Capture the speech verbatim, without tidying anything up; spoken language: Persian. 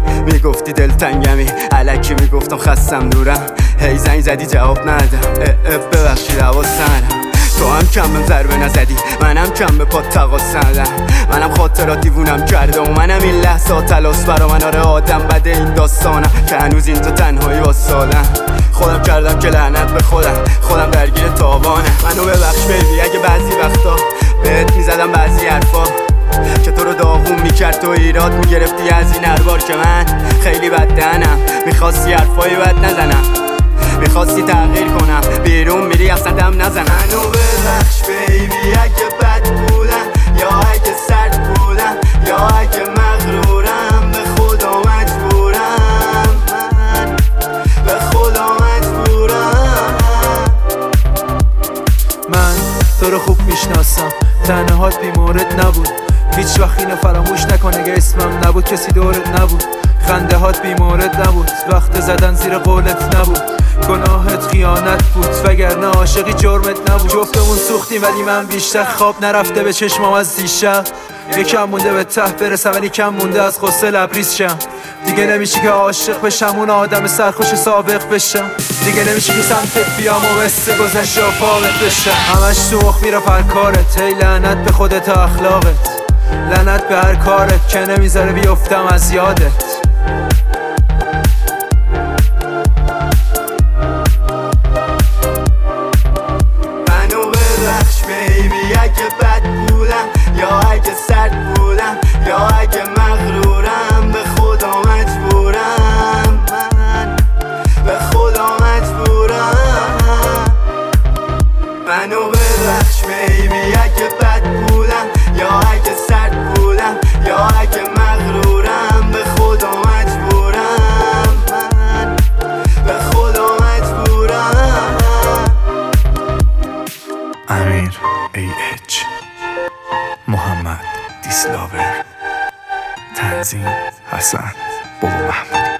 میگفتی دلتنگمی، الکی میگفتم خستم دورم. هی زنگ زدی جواب ندادم، ببخشید حواسم نرم. تو هم کم بهم ضربه نزدی، منم کم به پات تقاص ندم. منم خاطرات دیوونم کرده و منم این لحظات تلاس برا من. آره آدم بده این داستانم که هنوز این تو تنهایی واسادم. خودم کردم که لعنت به خودم، خودم درگیر تاوانم. منو ببخش بیبی اگه بعضی وقتا بهت میزدم بعضی حرفا که تو رو داغون میکرد، تو ایراد میگرفتی از این اربار که من خیلی بد دهنم. میخواستی حرفایی بد نزنم، میخواستی تغییر کنم، بیرون میری اصلا دم نزنم. منو ببخش بیبی اگه بد بودم یا اگه سرد بودم یا اگه مغرورم. به خدا مجبورم، من به خدا مجبورم. من تو رو خوب میشناسم، تنهات بی مورد نبود. هیچ وقت اینو فراموش نکن اگه اسمم نبود کسی دورت نبود. خنده هات بی مورد نبود، وقت زدن زیر قولت نبود. گناهت خیانت بود وگرنه عاشقی جرمت نبود. جفتمون سوختیم ولی من بیشتر، خواب نرفته به چشمم از دیشب. یکم مونده به ته برسم ولی کم مونده از غصه لبریز شم. دیگه نمیشه که عاشق بشم اون آدم سرخوش سابق بشم. دیگه نمیشه که سمتت بیام و مثل گذشت آفاقت بشم. همش تو مخ میره پر کارت، هی لعنت به خودت و اخلاقت. لعنت به هر کارت که نمیذاره بیفتم از یادت. منو ببخش بیبی اگه بد بودم یا اگه سرد بودم یا اگه مغرورم. به خدا مجبورم، من به خدا مجبورم. منو ببخش بیبی اگه بد بودم یا اگه سرد بودم یا اگه مغرورم. به خدا مجبورم، من به خدا مجبورم. امیر ای اچ، محمد دیسلاور، تنظیم حسن بابا محمودی.